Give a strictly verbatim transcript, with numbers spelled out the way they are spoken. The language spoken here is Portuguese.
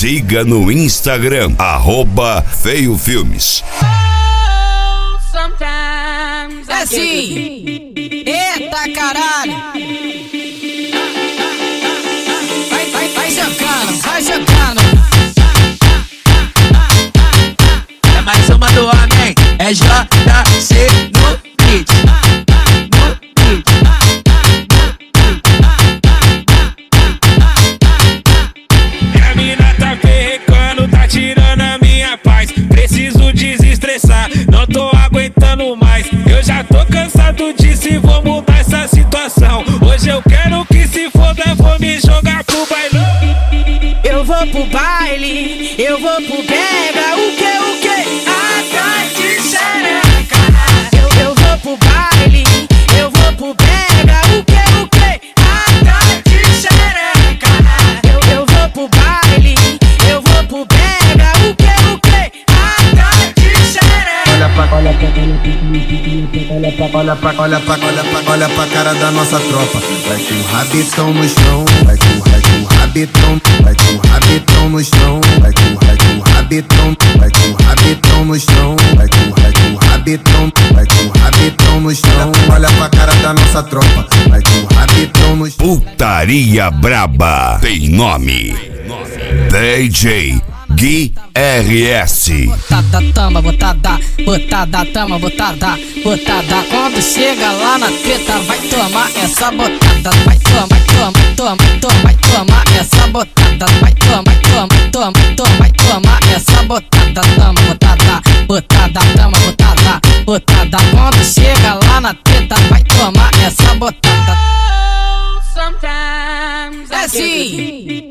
Siga no Instagram, arroba Feio Filmes. É sim! Eita caralho! Vai, vai, vai jogando, vai jogando! É mais uma do homem, é J C no beat. No beat. Minha mina tá perrecando, tá tirando a minha paz. Preciso desestressar, não tô aguentando mais. Eu já tô cansado disso e vou mudar essa situação. Hoje eu quero que se foda, vou me jogar pro bailão. Eu vou pro baile, eu vou pro pega, o que, o que? Atrás de xereca. Eu, eu vou pro baile, eu vou pro pega, o que, o que? Atrás de xereca. Eu, eu vou pro baile, eu vou pro pega, o que, o que? Atrás de xereca. Olha pra, olha pra, olha pra, olha pra, olha pra, olha pra, olha pra cara da nossa tropa. Vai com o rabetão no chão, vai com, vai com o rabetão, vai com o rabetão no chão, vai com, vai com o rabetão, vai com o rabetão no chão, vai com, vai com o rabetão, vai com o rabetão no chão. Olha pra cara da nossa tropa, vai com o rabetão no chão. Putaria Braba tem nome: D J Gui R S. Botada tama, botada, botada tama, botada, botada. Quando chega lá na treta, vai tomar essa botada. Vai tomar, vai tomar, vai tomar, vai tomar, vai tomar essa botada. Vai tomar, vai tomar, vai tomar, vai tomar, vai tomar essa botada. Tama, botada, botada, tama, botada, botada. Quando chega lá na treta, vai tomar essa botada. É sim!